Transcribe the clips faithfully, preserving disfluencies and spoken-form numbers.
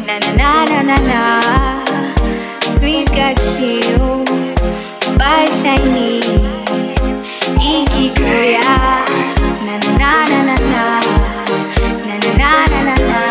Na na na na na na, sweet gatinho, baixa Inês, Iggy Korea. Na na na na na na, na na na na na na.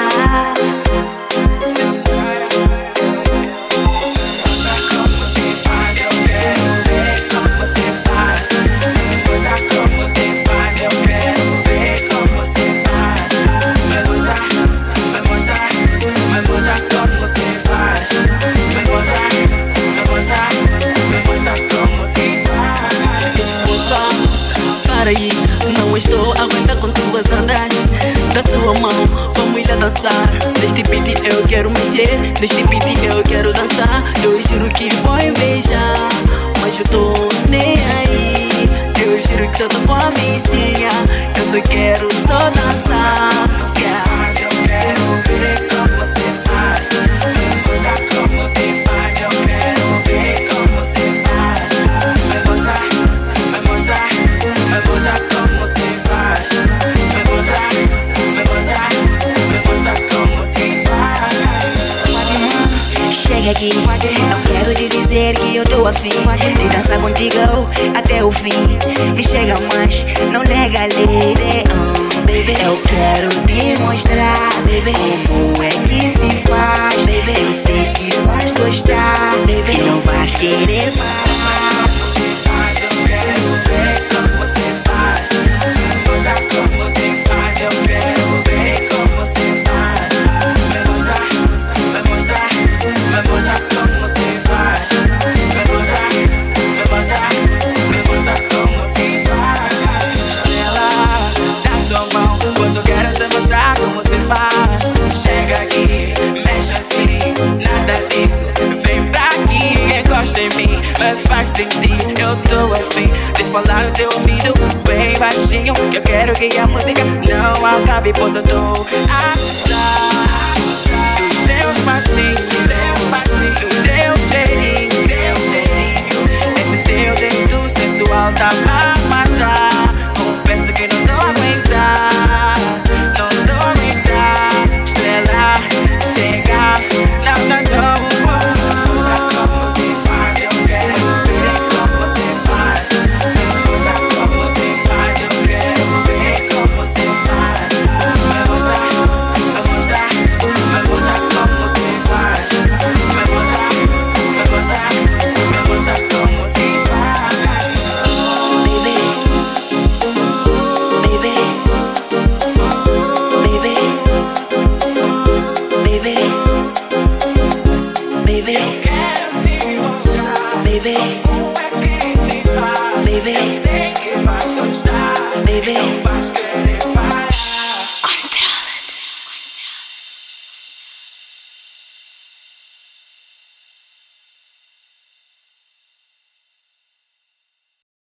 Não estou a aguentar com tuas andagens. Da tua mão, vamos ir a dançar. Neste beat eu quero mexer, neste beat eu quero dançar. Eu juro que vou beijar, mas eu tô nem aí. Eu juro que só tô com a vizinha, eu só quero só dançar. Yeah. Eu quero ver como você faz, mostrar como você faz. Eu quero ver como você faz. Vai mostrar, vai mostrar, vai mostrar como você faz. Vai mostrar, vai mostrar, vai mostrar como você faz. Chega aqui, eu quero te dizer que eu tô afim de dançar contigo até o fim. Me chega mais, não nega a lei, uh, baby. Eu quero te mostrar, baby, como é que se faz, baby. Eu sei que vais gostar, baby, não vais querer parar. Eu quero ver como você faz, mostrar como você faz. Eu quero ver como você faz. Vai mostrar, vai mostrar, vai mostrar como você faz. Vai mostrar, vai mostrar, vai mostrar como você faz. Ela dá tua mão, pois eu quero te mostrar como você faz. Chega aqui, mexe assim, nada disso. Vem pra aqui, encosta em mim, me faz sentir. Eu tô afim de falar no teu ouvido bem baixinho, que eu quero que a música não acabe, pois eu tô a gostar dos teus passinhos, teus passinhos, teu cheirinho, teu cheirinho. Esse teu jeito sensual tá pra matar. Confesso que não tô a aguentar, não tô a aguentar. Estrela, chega, não, não, não. Mostra como você faz, eu quero ver como você faz. Mostra como você faz, eu quero ver como você faz. Vai mostrar, vai mostrar, vai mostrar como você faz. Vai mostrar, vai mostrar, vai mostrar como você faz. Baby, baby, baby, baby, baby, Quero te mostrar baby, como é que se faz. baby, Sei que vais gostar, baby. vais querer.